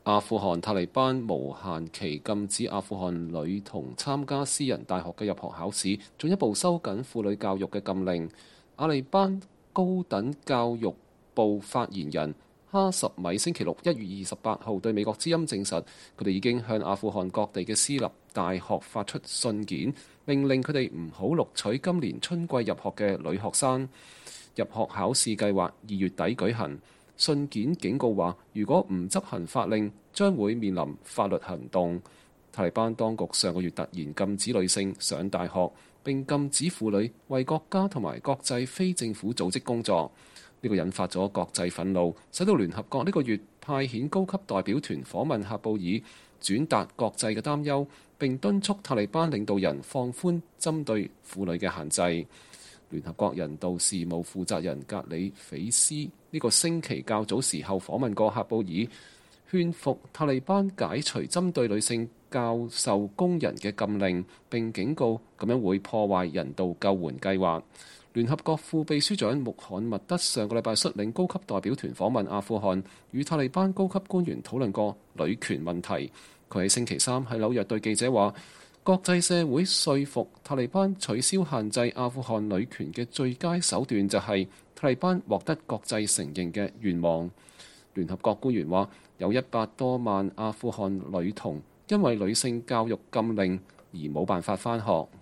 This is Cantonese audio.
阿富汗塔利班無限期禁止阿富汗女童參加私人大學嘅入學考試，進一步收緊婦女教育嘅禁令。阿利班高等教育部發言人哈什米星期六1月28號對美國之音證實，佢哋已經向阿富汗各地嘅私立大學發出信件，命令佢哋唔好錄取今年春季入學嘅女學生。入學考試計劃2月底舉行。信件警告話，如果唔執行法令，將會面臨法律行動。塔利班當局上個月突然禁止女性上大學，並禁止婦女為國家同埋國際非政府組織工作。呢個引發咗國際憤怒，使到聯合國呢個月派遣高級代表團訪問喀布爾，轉達國際嘅擔憂，並敦促塔利班領導人放寬針對婦女嘅限制。聯合國人道事務負責人格里斐斯呢個星期較早時候訪問過喀布爾，勸服塔利班解除針對女性教授工人嘅禁令，並警告咁樣會破壞人道救援計劃。聯合國副秘書長穆罕默德上個禮拜率領高級代表團訪問阿富汗，與塔利班高級官員討論過女權問題。佢喺星期三喺紐約對記者話，國際社會說服塔利班取消限制阿富汗女權嘅最佳手段就係塔利班獲得國際承認嘅願望。聯合國官員話，有100多萬阿富汗女童因為女性教育禁令而冇辦法返學。